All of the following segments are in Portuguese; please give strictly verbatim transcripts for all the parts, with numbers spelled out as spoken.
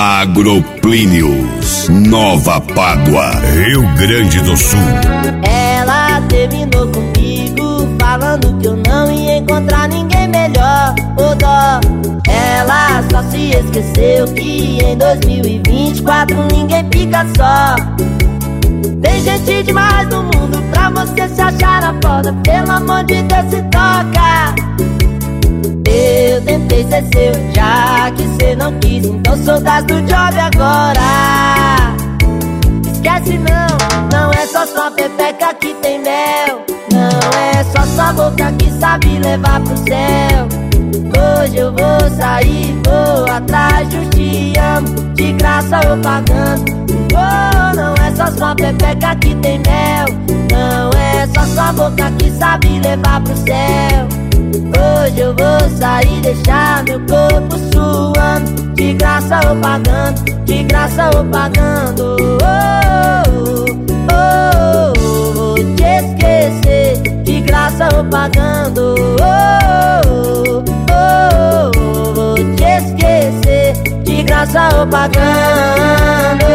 Agroplínios, Nova Pádua, Rio Grande do Sul. Ela terminou comigo, falando que eu não ia encontrar ninguém melhor. Ô dó, ela só se esqueceu que em dois mil e vinte e quatro ninguém fica só. Tem gente demais no mundo pra você se achar a foda. Pelo amor de Deus, se toca. Eu tentei ser seu, já que cê não quis, então sou das do job agora. Esquece não, não é só sua pepeca que tem mel. Não é só sua boca que sabe levar pro céu. Hoje eu vou sair, vou atrás de um te amo, de graça ou pagando. Oh, não é só sua pepeca que tem mel. Não é só sua boca que sabe levar pro céu. Hoje eu vou sair, deixar meu corpo suando, de graça ou pagando, de graça ou pagando. Oh, oh, oh, oh, vou te esquecer, de graça ou pagando. Oh, oh, oh, oh, vou te esquecer, de graça ou pagando.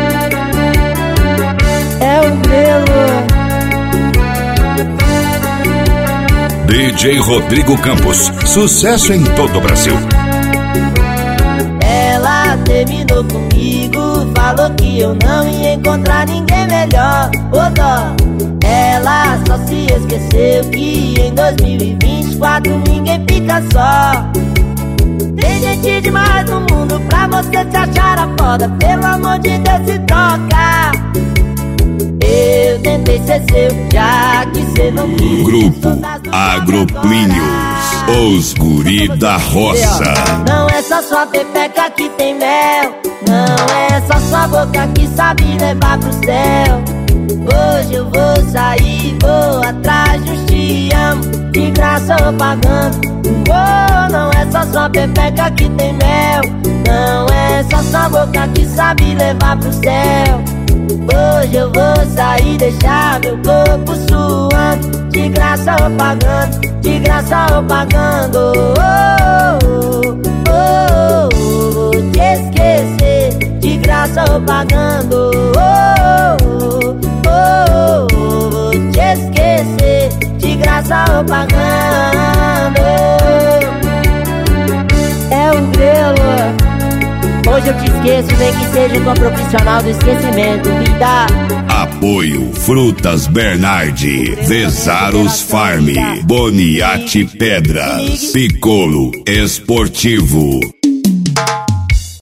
É o pelo D J Rodrigo Campos, sucesso em todo o Brasil. Ela terminou comigo, falou que eu não ia encontrar ninguém melhor. Ô dó, ela só se esqueceu que em dois mil e vinte e quatro ninguém fica só. Tem gente demais no mundo pra você se achar a foda. Pelo amor de Deus, se toca. Eu tentei ser seu, já que cê não quis. Grupo Agroplínios, os guri da roça. Não é só sua pepeca que tem mel. Não é só sua boca que sabe levar pro céu. Hoje eu vou sair, vou atrás de um te amo, de graça ou pagando. Oh, não é só sua pepeca que tem mel. Não é só sua boca que sabe levar pro céu. Hoje eu vou sair, deixar meu corpo suando, de graça ou pagando, de graça ou pagando. Oh, oh, oh, oh, vou te esquecer, de graça ou pagando. Oh, oh, oh, oh, vou te esquecer, de graça ou pagando. É um grelo. Hoje eu te esqueço, nem que seja com a profissional do esquecimento, vida. Apoio Frutas Bernardi, Vezaros Farm, Boniati Pedras, Piccolo Esportivo.